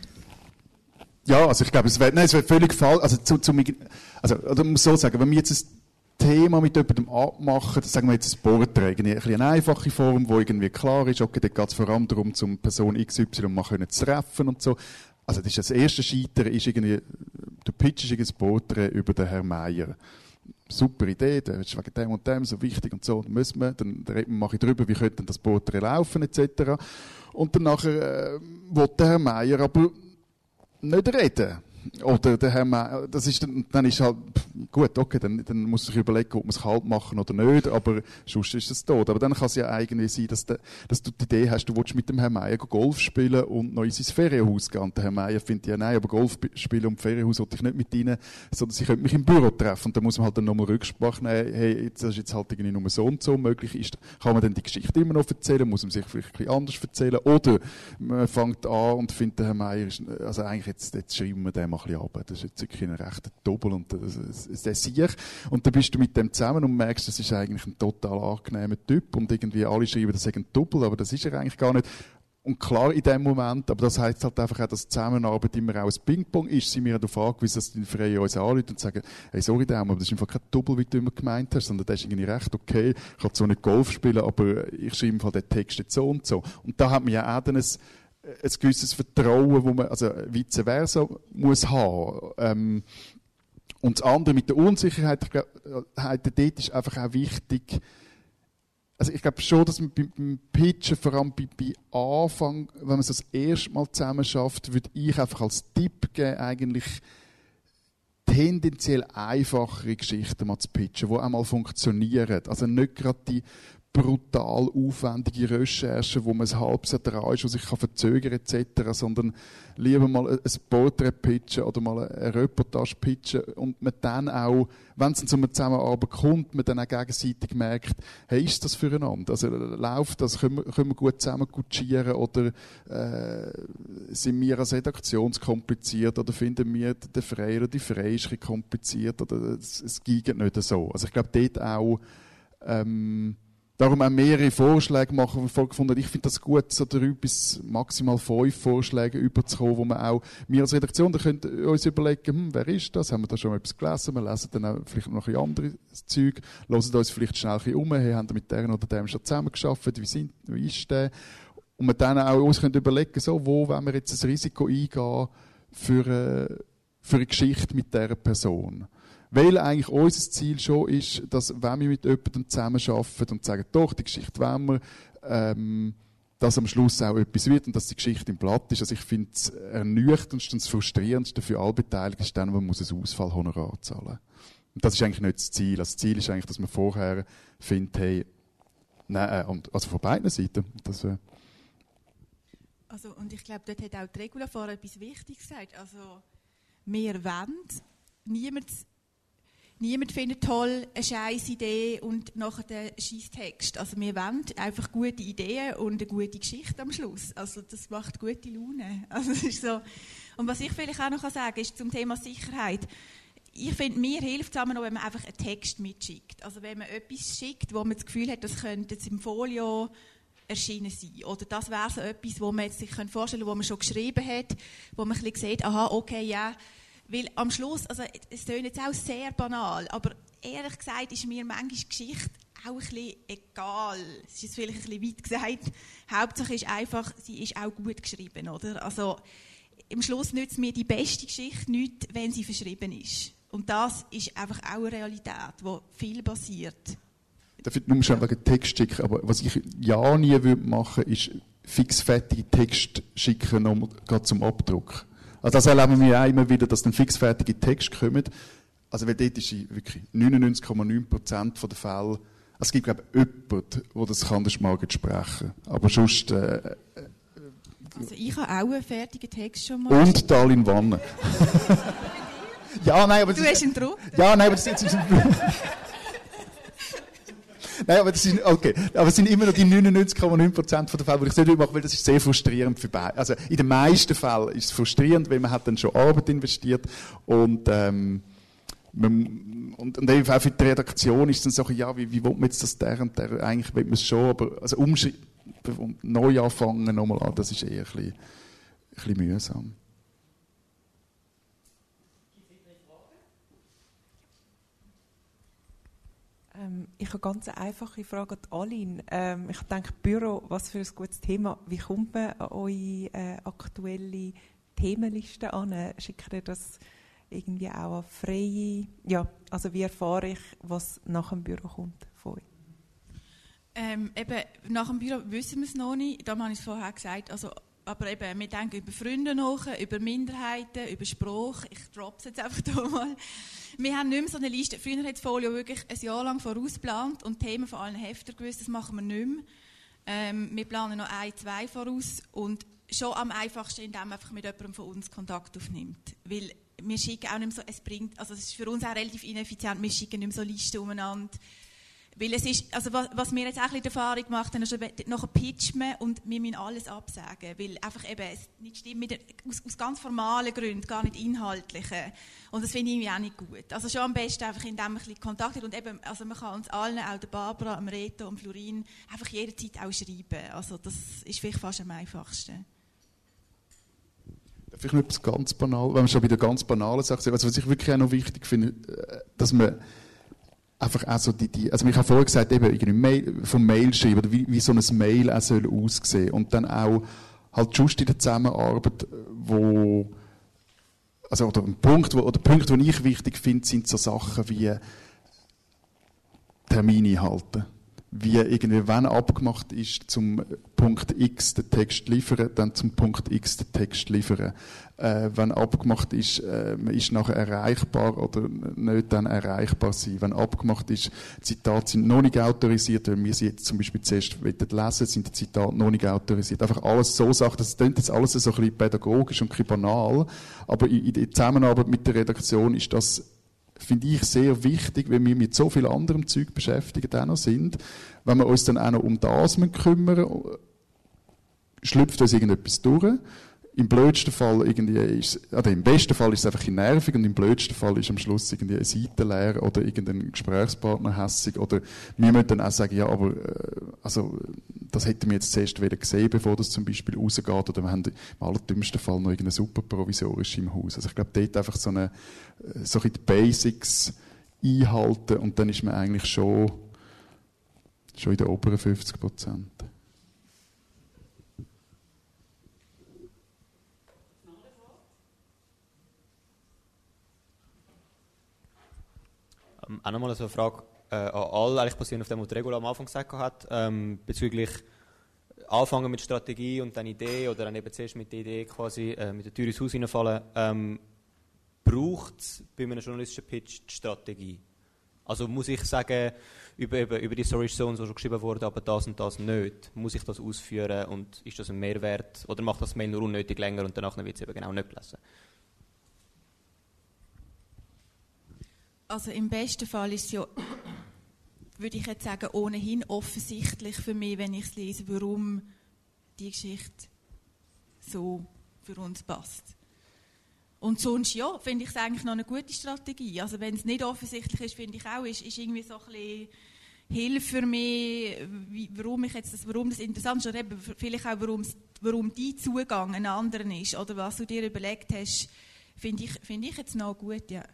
[SPEAKER 3] Ja, also ich glaube, es wäre völlig falsch. Also oder man muss so sagen, wenn wir jetzt ein Thema mit jemandem abmachen, sagen wir jetzt ein Porträt, eine einfache Form, wo irgendwie klar ist, okay, da geht es vor allem darum, zum Person XY mal zu treffen und so. Also das erste Scheitern ist irgendwie, der Pitch ist ein Porträt über den Herrn Meier. Super Idee, der ist wegen dem und dem so wichtig und so, dann mache ich drüber, wie könnte denn das Porträt laufen, etc. Und dann nachher will der Herr Meier aber nicht reden. Oder der Herr Meier, dann ist halt, gut, okay, dann muss ich sich überlegen, ob man es kalt machen oder nicht, aber sonst ist es tot. Aber dann kann es ja eigentlich sein, dass du die Idee hast, du willst mit dem Herrn Meier Golf spielen und noch in sein Ferienhaus gehen. Und der Herr Meier findet ja, nein, aber Golf spielen und Ferienhaus wollte ich nicht mit ihnen, sondern sie könnten mich im Büro treffen. Und dann muss man halt dann nochmal Rücksprache nehmen, hey, das ist jetzt halt irgendwie nur so und so möglich ist. Kann man dann die Geschichte immer noch erzählen, muss man sich vielleicht ein bisschen anders erzählen, oder man fängt an und findet, der Herr Meier ist, also eigentlich jetzt schreiben wir den mal ein bisschen ab. Das ist jetzt wirklich ein rechter Doppel und der Sieg. Und dann bist du mit dem zusammen und merkst, das ist eigentlich ein total angenehmer Typ und irgendwie alle schreiben, das ist ein Doppel, aber das ist er eigentlich gar nicht. Und klar, in dem Moment, aber das heisst halt einfach auch, dass die Zusammenarbeit immer auch ein Ping-Pong ist. Sie mir darauf angewiesen, dass die Freie uns anrufen und sagen, hey, sorry, Daumen, aber das ist einfach kein Double, wie du immer gemeint hast, sondern das ist irgendwie recht okay. Ich kann zwar nicht Golf spielen, aber ich schreibe im Fall den Text jetzt so und so. Und da hat man ja auch dann ein gewisses Vertrauen, wo man, also vice versa, muss haben. Und das andere mit der Unsicherheit, dort ist einfach auch wichtig. Also ich glaube schon, dass man beim Pitchen, vor allem bei Anfang, wenn man es das erste Mal zusammen schafft, würde ich einfach als Tipp geben, eigentlich tendenziell einfachere Geschichten mal zu pitchen, die auch mal funktionieren. Also nicht gerade die brutal aufwendige Recherche, wo man ein halbes Jahr dran ist, wo sich verzögern etc., sondern lieber mal ein Porträt pitchen oder mal eine Reportage pitchen und man dann auch, wenn es zu einer Zusammenarbeit kommt, man dann auch gegenseitig merkt, hey, ist das füreinander? Also läuft das, können wir gut zusammen kutschieren oder sind wir als Redaktion kompliziert oder finden wir den Freie oder die Freie ist kompliziert oder es geht nicht so. Also ich glaube dort auch darum auch mehrere Vorschläge machen, wo wir gefunden, ich finde das gut, so 3 bis maximal 5 Vorschläge überzukommen, wo man auch, wir als Redaktion, da können uns überlegen, wer ist das, haben wir da schon etwas gelesen, wir lesen dann auch vielleicht noch ein anderes Zeug, hören uns vielleicht schnell ein bisschen um, hey, haben wir mit dem oder dem schon zusammengearbeitet, wie ist der? Und wir dann auch uns können überlegen, so, wo wollen wir jetzt ein Risiko eingehen für eine Geschichte mit dieser Person. Weil eigentlich unser Ziel schon ist, dass, wenn wir mit jemandem zusammenarbeiten und sagen, doch, die Geschichte wollen wir, dass am Schluss auch etwas wird und dass die Geschichte im Blatt ist. Also ich finde es ernüchterndste und das frustrierendste für alle Beteiligten ist dann, man muss ein Ausfallhonorar zahlen. Und das ist eigentlich nicht das Ziel. Das Ziel ist eigentlich, dass man vorher findet, hey, nein, also von beiden Seiten. Das,
[SPEAKER 4] also, und ich glaube, dort hat auch die Regula vorher etwas Wichtiges gesagt. Also, wir wollen, niemand findet toll eine scheisse Idee und nachher den scheiß Text. Also wir wollen einfach gute Ideen und eine gute Geschichte am Schluss. Also das macht gute Laune. Also das ist so. Und was ich vielleicht auch noch sagen kann, ist zum Thema Sicherheit. Ich finde, mir hilft es auch noch, wenn man einfach einen Text mitschickt. Also wenn man etwas schickt, wo man das Gefühl hat, das könnte jetzt im Folio erschienen sein. Oder das wäre so etwas, wo man sich vorstellen könnte, wo man schon geschrieben hat, wo man ein bisschen sieht, aha, okay, ja. Weil am Schluss, also es klingt jetzt auch sehr banal, aber ehrlich gesagt ist mir manchmal Geschichte auch ein bisschen egal. Es ist jetzt vielleicht ein bisschen weit gesagt. Hauptsache ist einfach, sie ist auch gut geschrieben, oder? Also am Schluss nützt mir die beste Geschichte nichts, wenn sie verschrieben ist. Und das ist einfach auch eine Realität, wo viel passiert.
[SPEAKER 3] Darf ich nur schon wegen Text schicken, aber was ich ja nie machen würde, ist fixfertige Text schicken, nochmal gerade zum Abdruck. Also das erleben wir auch immer wieder, dass dann fixfertige Texte kommen. Also weil dort ist wirklich 99,9% der Fälle, also es gibt glaube ich jemanden, der das kann, das mag sprechen. Aber sonst... also
[SPEAKER 4] ich habe auch einen fertigen Text schon mal.
[SPEAKER 3] Und Darlin Wanne. Ja, nein, aber
[SPEAKER 4] du hast ihn drauf?
[SPEAKER 3] Ja, nein, aber das ist... Nein, aber das sind, okay. Aber es sind immer noch die 99,9% der Fälle, wo ich es nicht mache, weil das ist sehr frustrierend für beide. Also, in den meisten Fällen ist es frustrierend, weil man hat dann schon Arbeit investiert und, und eben auch für die Redaktion ist es dann so, ja, wie will man jetzt das der und der, eigentlich will man es schon, aber, also, und neu anfangen nochmal an, das ist eher ein bisschen mühsam.
[SPEAKER 6] Ich habe ganz eine einfache Frage an Aline. Ich denke, Büro, was für ein gutes Thema. Wie kommt man an eure aktuelle Themenliste an? Schickt ihr das irgendwie auch an Freie? Ja, also wie erfahre ich, was nach dem Büro kommt von euch?
[SPEAKER 4] Eben, nach dem Büro wissen wir es noch nicht. Da habe ich es vorher gesagt. Also, aber eben, wir denken über Freunde nach, über Minderheiten, über Spruch. Ich droppe es jetzt einfach hier mal. Wir haben nicht mehr so eine Liste. Früher hat das Folio wirklich ein Jahr lang vorausgeplant und Themen von allen Heftern gewusst. Das machen wir nicht mehr. Wir planen noch 1, 2 voraus und schon am einfachsten, indem man einfach mit jemandem von uns Kontakt aufnimmt. Weil wir schicken auch nicht mehr so, es ist für uns auch relativ ineffizient, wir schicken nicht mehr so Listen umeinander. Weil es ist, also was wir jetzt auch ein bisschen die Erfahrung gemacht haben, ist, nachher pitcht man und wir müssen alles absagen, weil einfach eben es nicht stimmt, aus ganz formalen Gründen, gar nicht inhaltlichen. Und das finde ich irgendwie auch nicht gut. Also schon am besten einfach, indem man ein bisschen Kontakt hat und eben, also man kann uns allen, auch der Barbara, dem Reto und Florin, einfach jederzeit auch schreiben. Also das ist vielleicht fast am einfachsten.
[SPEAKER 3] Vielleicht noch etwas ganz banal, wenn wir schon bei der ganz banalen Sache sind, also was ich wirklich auch noch wichtig finde, dass man einfach auch so also ich habe vorher gesagt, eben irgendwie vom Mail schreiben, oder wie so ein Mail auch soll aussehen. Und dann auch halt just in der Zusammenarbeit, oder Punkte, die ich wichtig finde, sind so Sachen wie Termine halten. Wie irgendwie, wenn abgemacht ist, zum Punkt X den Text liefern, dann zum Punkt X den Text liefern. Wenn abgemacht ist, man ist nachher erreichbar oder nicht dann erreichbar sein. Wenn abgemacht ist, Zitate sind noch nicht autorisiert, wenn wir sie jetzt zum Beispiel zuerst lesen, sind die Zitate noch nicht autorisiert. Einfach alles so Sachen, das klingt jetzt alles so ein bisschen pädagogisch und ein bisschen banal, aber in der Zusammenarbeit mit der Redaktion ist das, finde ich, sehr wichtig, wenn wir mit so viel anderem Zeug beschäftigt auch noch sind. Wenn wir uns dann auch noch um das kümmern, schlüpft uns irgendetwas durch. Im blödsten Fall im besten Fall ist es einfach nervig und im blödsten Fall ist am Schluss irgendwie eine Seite leer oder irgendein Gesprächspartner hässig oder wir müssen dann auch sagen, ja, aber das hätten wir jetzt zuerst gesehen, bevor das zum Beispiel rausgeht, oder wir haben im allerdümmsten Fall noch irgendeine super provisorische im Haus. Also ich glaube, dort einfach so die Basics einhalten und dann ist man eigentlich schon in den oberen 50%.
[SPEAKER 7] Auch nochmal so eine Frage an alle, eigentlich basierend auf dem, was Regula am Anfang gesagt hat, bezüglich anfangen mit Strategie und dann Idee oder dann eben zuerst mit der Idee quasi mit der Tür ins Haus hineinfallen. Braucht es bei einem journalistischen Pitch die Strategie? Also muss ich sagen, über die Storage Zones, die schon geschrieben wurden, aber das und das nicht, muss ich das ausführen und ist das ein Mehrwert oder macht das Mail nur unnötig länger und danach wird es eben genau nicht gelesen?
[SPEAKER 4] Also im besten Fall ist es ja, würde ich jetzt sagen, ohnehin offensichtlich für mich, wenn ich es lese, warum die Geschichte so für uns passt. Und sonst, ja, finde ich es eigentlich noch eine gute Strategie. Also wenn es nicht offensichtlich ist, finde ich auch, ist irgendwie so ein bisschen Hilfe für mich, warum das interessant ist, oder eben vielleicht auch, warum dein Zugang ein anderen ist, oder was du dir überlegt hast, finde ich jetzt noch gut, ja.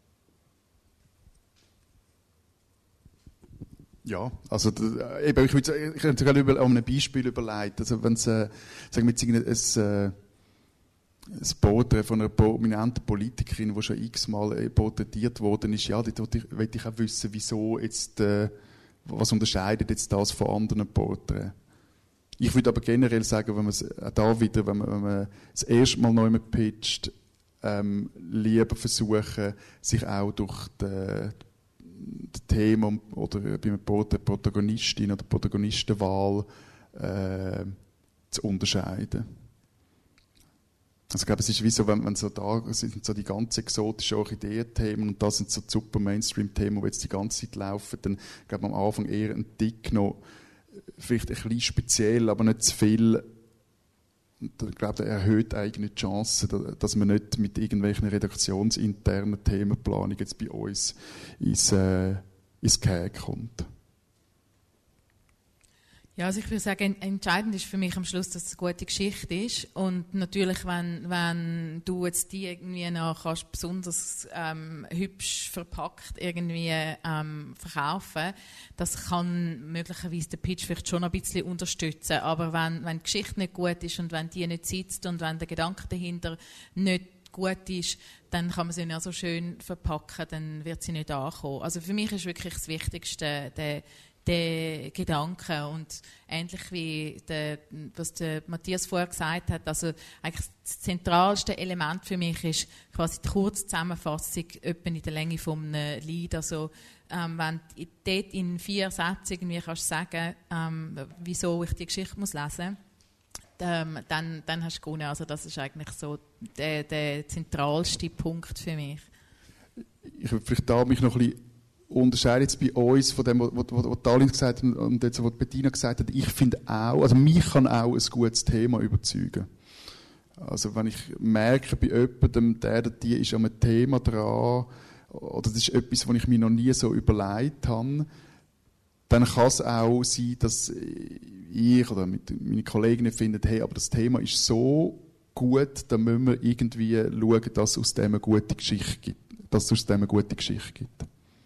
[SPEAKER 3] Ja, also eben, ich könnte sogar an einem Beispiel überleiten. Also wenn es, sagen wir jetzt ein Porträt von einer prominenten Politikerin, die schon x-mal porträtiert worden ist, ja, dort will ich auch wissen, wieso jetzt, was unterscheidet jetzt das von anderen Porträts. Ich würde aber generell sagen, wenn man es auch da wieder, wenn man das erste Mal neu pitcht, lieber versuchen, sich auch durch das Thema oder bei einem Protagonistin oder Protagonistenwahl zu unterscheiden. Also ich glaube, es ist wie so, wenn so da sind so die ganz exotischen Orchideenthemen und das sind so die super Mainstream-Themen, die jetzt die ganze Zeit laufen, dann glaube ich am Anfang eher ein Tick noch vielleicht ein bisschen speziell, aber nicht zu viel. Und ich glaube, das erhöht eigentlich die Chance, dass man nicht mit irgendwelchen redaktionsinternen Themenplanungen jetzt bei uns ins Gehege kommt.
[SPEAKER 2] Ja, also ich würde sagen, entscheidend ist für mich am Schluss, dass es eine gute Geschichte ist. Und natürlich, wenn du jetzt die irgendwie noch kannst, besonders hübsch verpackt irgendwie verkaufen, das kann möglicherweise den Pitch vielleicht schon ein bisschen unterstützen. Aber wenn die Geschichte nicht gut ist und wenn die nicht sitzt und wenn der Gedanke dahinter nicht gut ist, dann kann man sie nicht so schön verpacken, dann wird sie nicht ankommen. Also für mich ist wirklich das Wichtigste der Gedanken und ähnlich wie was der Matthias vorher gesagt hat, also eigentlich das zentralste Element für mich ist quasi die Kurzzusammenfassung etwa in der Länge von einem Lied. Also wenn du dort in 4 Sätzen irgendwie kannst sagen, wieso ich die Geschichte muss lesen, dann hast du gewonnen. Also das ist eigentlich so der zentralste Punkt für mich.
[SPEAKER 3] Ich würde vielleicht da mich noch ein bisschen unterscheidet jetzt bei uns von dem, was Talin gesagt hat und jetzt, was Bettina gesagt hat. Ich finde auch, also mich kann auch ein gutes Thema überzeugen. Also wenn ich merke, bei jemandem, der oder die ist an einem Thema dran, oder das ist etwas, was ich mir noch nie so überlegt habe, dann kann es auch sein, dass ich oder meine Kolleginnen finden, hey, aber das Thema ist so gut, dann müssen wir irgendwie schauen, dass es aus dem eine gute Geschichte gibt.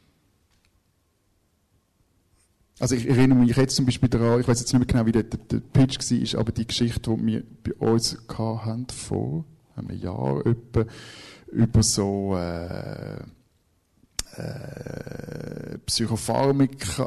[SPEAKER 3] Also ich erinnere mich jetzt zum Beispiel daran, ich weiß jetzt nicht mehr genau, wie der Pitch war, aber die Geschichte, die wir bei uns hatten, vor einem Jahr etwa, über so Psychopharmaka,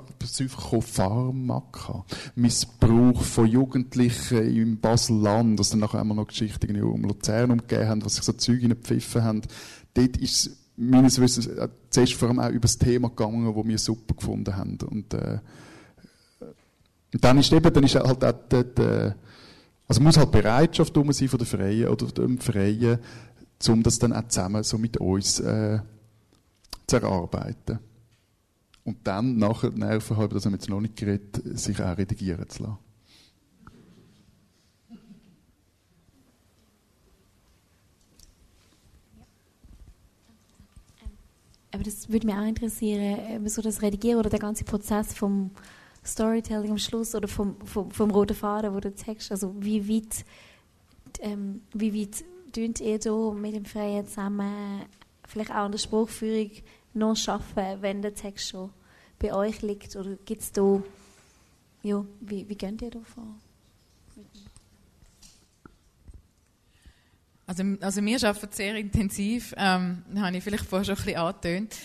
[SPEAKER 3] Missbrauch von Jugendlichen im Basel-Land, dass dann nachher einmal noch Geschichten um Luzern umgegeben haben, was sich so Zeug reingepfiffen haben. Dort ist es meines Wissens zuerst vor allem auch über das Thema gegangen, das wir super gefunden haben. Und dann ist halt auch also muss halt Bereitschaft da sein von der Freien oder dem Freien, um das dann auch zusammen so mit uns zu erarbeiten. Und dann nachher die Nerven haben, das haben wir jetzt noch nicht geredet, sich auch redigieren zu lassen.
[SPEAKER 8] Aber das würde mich auch interessieren, so das Redigieren oder der ganze Prozess vom Storytelling am Schluss oder vom roten Faden, wo du zeigst, also wie weit tönt ihr da mit dem Freien zusammen vielleicht auch an der Spruchführung noch arbeiten, wenn der Text schon bei euch liegt? Oder gibt es da, ja, wie geht ihr da vor?
[SPEAKER 2] Also wir arbeiten sehr intensiv, habe ich vielleicht vorher schon ein bisschen angetönt.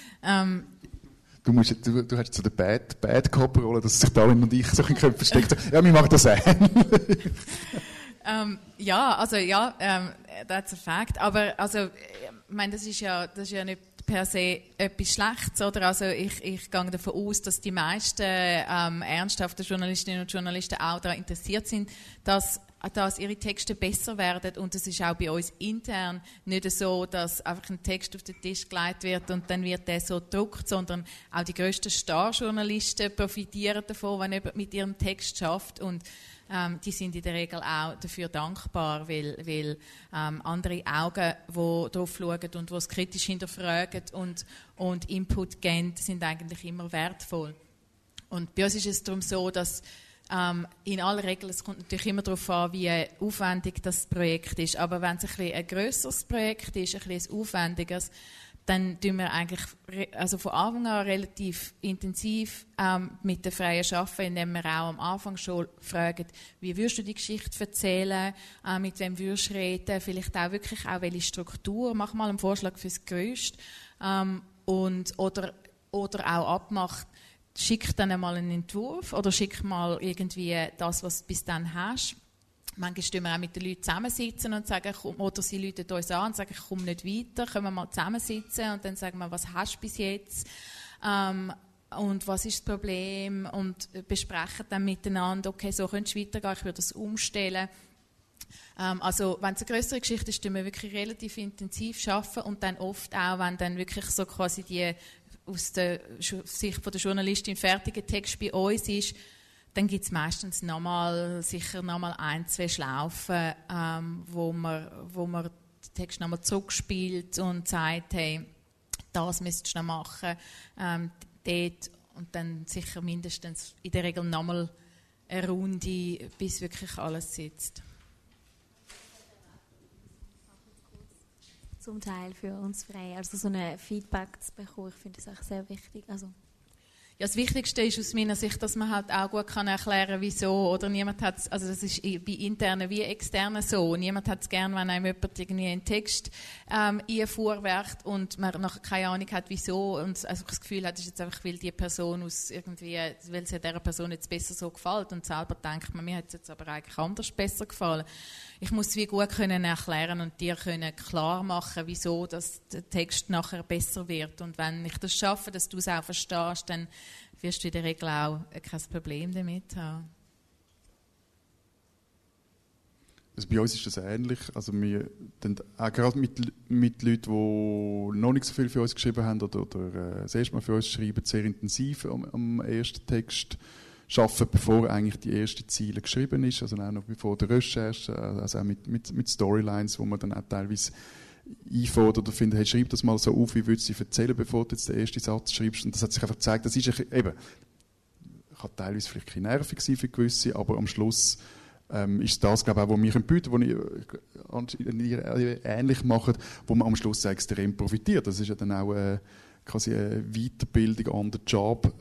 [SPEAKER 3] Du hast so eine Bad Cop-Rolle, dass sich Darwin und ich so in den Köpfen steckt. Ja, wir machen das ähnlich. That's a fact. Aber also, ich meine, das ist ja nicht per se etwas Schlechtes, oder? Also ich gehe davon aus, dass die meisten ernsthaften Journalistinnen und Journalisten auch daran interessiert sind, dass ihre Texte besser werden, und es ist auch bei uns intern nicht so, dass einfach ein Text auf den Tisch gelegt wird und dann wird der so gedruckt, sondern auch die grössten Starjournalisten profitieren davon, wenn jemand mit ihrem Text schafft, und die sind in der Regel auch dafür dankbar, weil andere Augen, die drauf schauen und die es kritisch hinterfragen und Input geben, sind eigentlich immer wertvoll. Und bei uns ist es darum so, dass in aller Regel, es kommt natürlich immer darauf an, wie aufwendig das Projekt ist, aber wenn es ein grösseres Projekt ist, ein aufwendigeres, dann tun wir eigentlich also von Anfang an relativ intensiv mit der Freien arbeiten, indem wir auch am Anfang schon fragen, wie würdest du die Geschichte erzählen, mit wem würdest du reden, vielleicht auch wirklich auch welche Struktur, mach mal einen Vorschlag fürs Größte, oder auch abmacht, schick dann einmal einen Entwurf oder schick mal irgendwie das, was du bis dann hast. Manchmal tun wir auch mit den Leuten zusammensitzen und sagen, oder sie rufen uns an und sagen, ich komme nicht weiter, können wir mal zusammensitzen und dann sagen wir, was hast du bis jetzt und was ist das Problem, und besprechen dann miteinander, okay, so könntest du weitergehen, ich würde das umstellen. Also wenn es eine größere Geschichte ist, tun wir wirklich relativ intensiv arbeiten, und dann oft auch, wenn dann wirklich so quasi die aus der Sicht von der Journalistin fertiger Text bei uns ist, dann gibt es meistens sicher nochmal 1-2 Schlaufen, wo man den Text nochmal zurückspielt und sagt, hey, das müsstest du noch machen, dort, und dann sicher mindestens in der Regel nochmal eine Runde, bis wirklich alles sitzt.
[SPEAKER 8] Zum Teil für uns frei, also so ein Feedback zu bekommen, ich finde das auch sehr wichtig. Also
[SPEAKER 2] ja, das Wichtigste ist aus meiner Sicht, dass man halt auch gut erklären kann, wieso, oder niemand hat, also das ist bei internen wie externen so, niemand hat es gern, wenn einem jemand irgendwie einen Text vorwerft und man nachher keine Ahnung hat, wieso, und also das Gefühl hat, ist jetzt einfach, weil die Person weil es dieser Person jetzt besser so gefällt, und selber denkt man, mir hat es jetzt aber eigentlich anders besser gefallen. Ich muss es wie gut können erklären und dir können klar machen, wieso dass der Text nachher besser wird. Und wenn ich das schaffe, dass du es auch verstehst, dann wirst du in der Regel auch kein Problem damit haben.
[SPEAKER 3] Also bei uns ist das ähnlich. Also wir dann auch gerade mit Leuten, die noch nicht so viel für uns geschrieben haben oder das erste Mal für uns schreiben, sehr intensiv am ersten Text arbeiten, bevor eigentlich die erste Ziele geschrieben ist. Also auch noch bevor der Recherche, also auch mit Storylines, wo man dann auch teilweise einfordert oder findet, hey, schreib das mal so auf, wie würdest du sie erzählen, bevor du jetzt den ersten Satz schreibst. Und das hat sich einfach gezeigt, das ist eben, kann teilweise vielleicht ein bisschen nervig sein für gewisse, aber am Schluss ist das, glaube ich, auch, was mich bietet, was ihr ähnlich macht, wo man am Schluss extrem profitiert. Das ist ja dann auch quasi eine Weiterbildung on the job,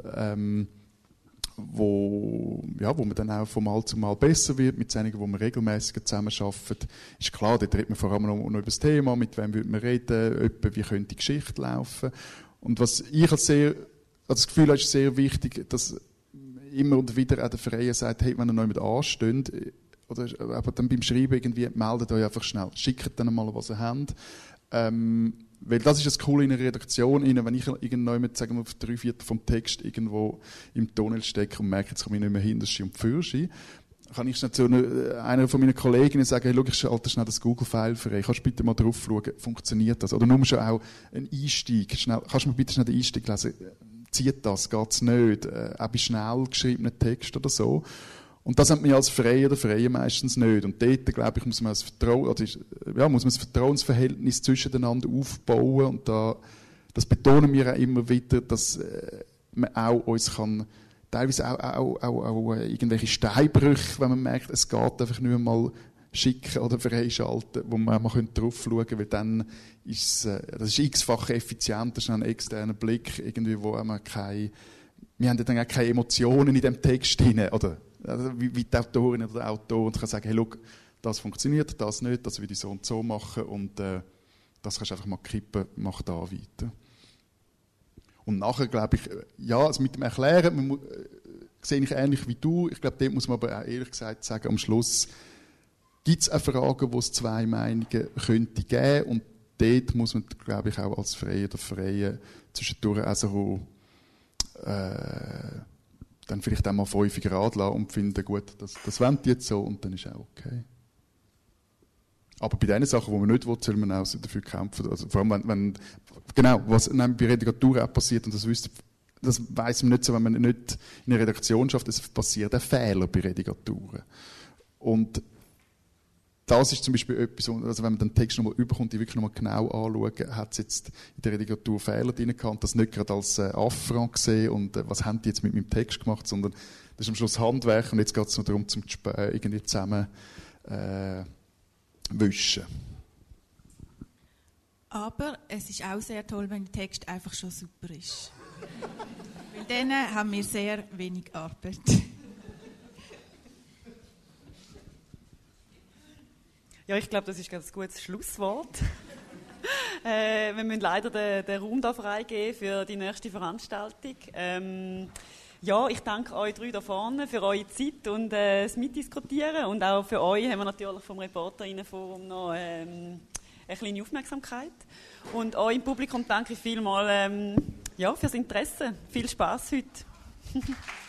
[SPEAKER 3] wo man dann auch von Mal zu Mal besser wird, mit denen, wo man regelmäßig zusammenarbeitet. Ist klar, dort redet man vor allem noch über das Thema, mit wem würde man reden, wie könnte die Geschichte laufen. Und was ich das Gefühl habe, ist sehr wichtig, dass immer und wieder auch der Freie sagt, hey, wenn ihr noch jemand ansteht, oder aber dann beim Schreiben irgendwie, meldet euch einfach schnell, schickt dann mal, was ihr habt. Weil das ist das Coole in einer Redaktion, wenn ich irgendjemand, sagen wir, auf 3/4 vom Text irgendwo im Tunnel stecke und merke, jetzt komme ich nicht mehr hinterst und fürschi, kann ich schnell zu einer von meinen Kolleginnen sagen, hey, schau, ich schalte schnell das Google-File frei, kannst du bitte mal drauf schauen, funktioniert das? Oder nur schon auch ein Einstieg, kannst du mir bitte schnell den Einstieg lesen? Zieht das, geht's nicht, auch bei schnell geschriebenen Text oder so. Und das hat man ja als Freier oder Freier meistens nicht. Und dort, glaube ich, muss man das Vertrauensverhältnis zwischeneinander aufbauen. Und das betonen wir auch immer wieder, dass man auch uns kann, teilweise auch irgendwelche Steinbrüche, wenn man merkt, es geht einfach nicht mehr schicken oder freischalten, wo man mal drauf schauen könnte, weil dann ist das ist x-fach effizienter, schnell ein externer Blick, irgendwie, wo wir haben dann auch keine Emotionen in dem Text drin, oder? Also wie die Autorin oder der Autor kann sagen, hey, look, das funktioniert, das nicht, das würde ich so und so machen und das kannst du einfach mal kippen, mach da weiter. Und nachher, glaube ich, ja, also mit dem Erklären, sehe ich ähnlich wie du, ich glaube, dort muss man aber auch ehrlich gesagt sagen, am Schluss gibt es auch Fragen, wo es zwei Meinungen könnte geben und dort muss man, glaube ich, auch als Freier oder Freie zwischendurch auch so dann vielleicht auch mal 5 Grad lassen und finden, gut, das wollen die jetzt so und dann ist auch okay. Aber bei den Sachen, die man nicht will, soll man auch dafür kämpfen. Also vor allem, wenn genau, was bei Redakturen auch passiert, und das weiss man nicht so, wenn man nicht in einer Redaktion schafft, es passiert ein Fehler bei Redakturen. Und das ist zum Beispiel etwas, also wenn man den Text nochmal überkommt, die wirklich nochmal genau anschauen, hat es jetzt in der Redaktur Fehler drin gehabt, das nicht gerade als Affront gesehen und was haben die jetzt mit meinem Text gemacht, sondern das ist am Schluss Handwerk und jetzt geht es nur darum, zum irgendwie zusammen wischen.
[SPEAKER 4] Aber es ist auch sehr toll, wenn der Text einfach schon super ist. Weil dann haben wir sehr wenig Arbeit.
[SPEAKER 1] Ja, ich glaube, das ist ein gutes Schlusswort. Wir müssen leider den Raum da freigeben für die nächste Veranstaltung. Ja, ich danke euch 3 da vorne für eure Zeit und das Mitdiskutieren. Und auch für euch haben wir natürlich vom ReporterInnenforum noch eine kleine Aufmerksamkeit. Und euch im Publikum danke ich vielmals fürs Interesse. Viel Spass heute.